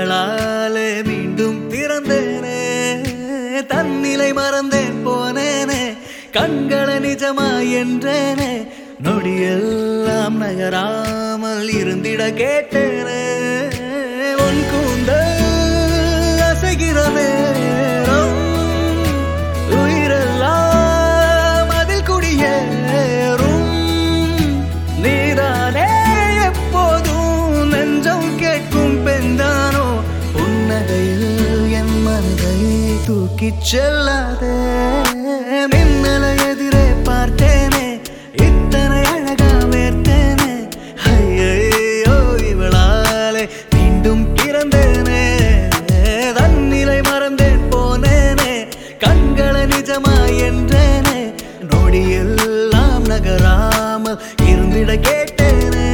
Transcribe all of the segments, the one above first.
இவளாலே மீண்டும் பிறந்தேனே தன்னிலை மறந்தேன் போனேனே கண்களை நிஜமா என்றேனே நொடியெல்லாம் நகராமல் இருந்திட கேட்டேனே உன் கூந்தல் அசைகிற நேரம் உயிரெல்லாம் அதில் குடியேறும் நீதானே எப்போதும் நெஞ்சம் கேட்கும் பெண்தானோ புன்னகையில் என் மனதை தூக்கிச் செல்லாதே மின்னலை எதிரே பார்த்தேனே இத்தனை அழகா வேர்த்தேனே ஐயோ இவளாலே மீண்டும் பிறந்தேனே தன்னிலை மறந்தேன் போனேனே கண்களை நிஜமா என்றேனே நொடியெல்லாம் நகராமல் இருந்திட கேட்டேனே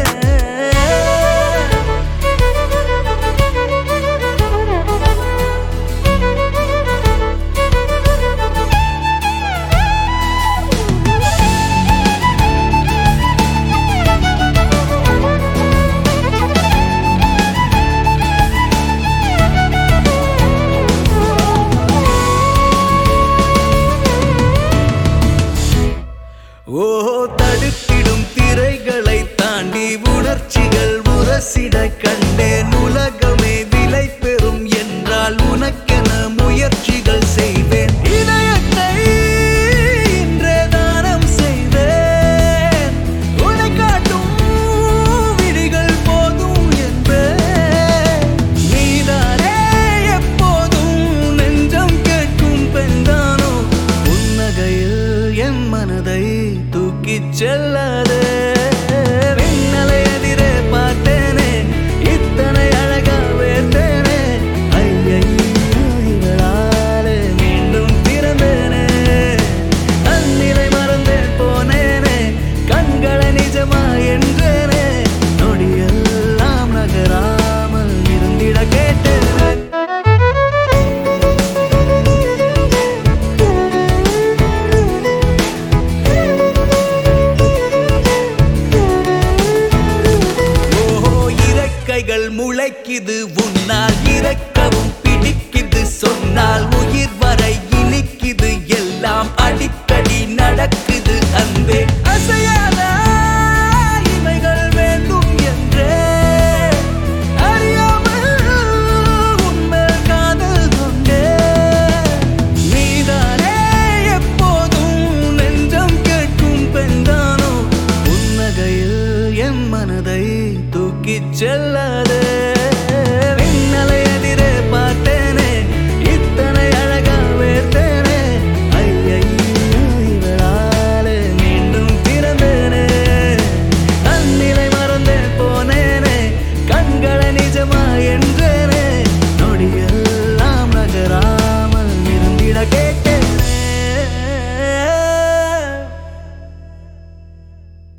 ஓ தடுத்திடும் திரைகளை தாண்டி உணர்ச்சிகள் உரசிட கண்டேன் உலகமே விலை பெறும் என்றால் உனக்கென முயற்சிகள் செய்வேன் இதயத்தை இன்றே தானம் செய்வேன் உன்னை காட்டும் விழிகள் போதும் என்பேன் நீதானே எப்போதும் நெஞ்சம் கேட்கும் பெண்தானோ புன்னகையில் என் மனதை தூக்கிச் செல்லாதே மின்னலை எதிரே பார்த்தேனே இத்தனை அழகா வேர்த்தேனே ஐயோ இவளாலே மீண்டும் பிறந்தேனே தன்னிலை மறந்தேன் போனேனே கண்களை நிஜமா என்றேனே நொடியெல்லாம் நகராமல் இருந்திட கேட்டேனே கைகள் முளைக்குது உன்னால் இறக்கவும் பிடிக்குது சொன்னால் உயிர் வரை இனிக்குது எல்லாம் அடிக்கடி நடக்குது அன்பே அசையாத இமைகள் வேண்டும் என்றே அறியாமல் உன்மேல் காதல் கொண்டே நீதானே எப்போதும் நெஞ்சம் கேட்கும் பெண்தானோ புன்னகையில் என் மனதை தூக்கிச் செல்லாதே மின்னலை எதிரே பார்த்தேனே இத்தனை அழகா வேர்த்தேனே ஐயோ இவளாலே மீண்டும் பிறந்தேனே தன்னிலை மறந்தேன் போனேனே கண்களை நிஜமா என்றே